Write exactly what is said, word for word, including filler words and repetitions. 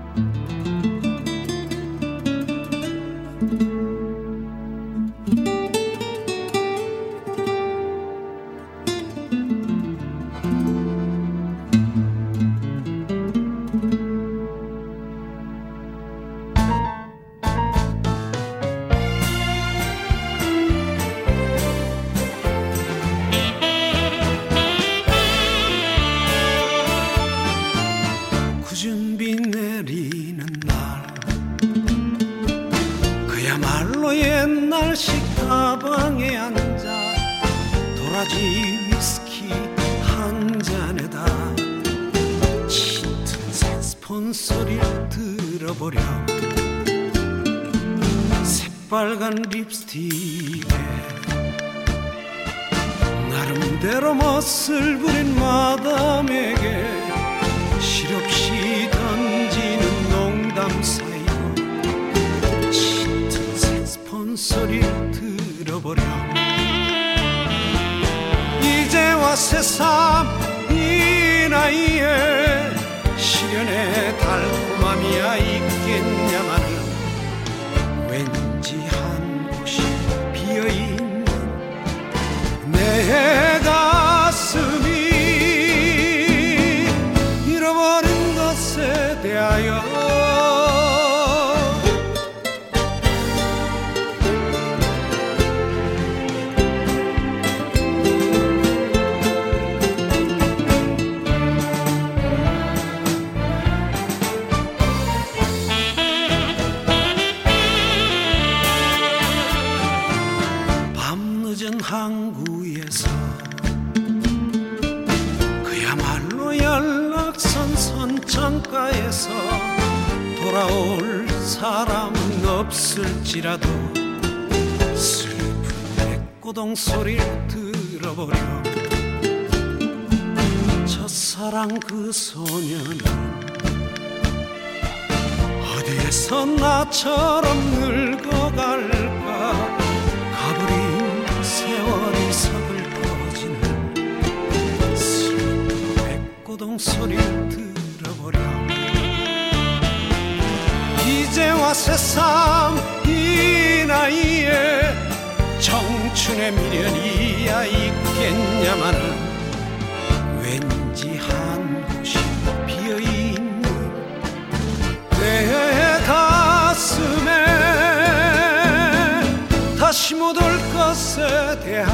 식가방에 앉아 도라지 위스키 한 잔에다 짙은 색스폰 소리를 들어보렴. 새빨간 립스틱에 나름대로 멋을 부린 마담에게 실없이 던지는 농담 사이로 소리를 들어보렴. 이제와 새삼 이 나이에 시련의 달콤함이야 있겠냐마는 왠지 한 곳이 비어있는 내 가슴이 잃어버린 것에 대하여 항구에서 그야말로 연락선 선창가에서 돌아올 사람은 없을지라도 슬픈 백고동 소리를 들어보렴. 첫사랑 그 소년은 어디에서 나처럼 늙어갈까. 가버린 세월이 서글퍼지는 슬픈 백고동 소리를 들어보렴. 이제와 새삼 이 나이에 청춘의 미련이야 있겠냐마는 왠지 한 곳이 비어있는 내 가슴에 다시 못 올 것에 대하여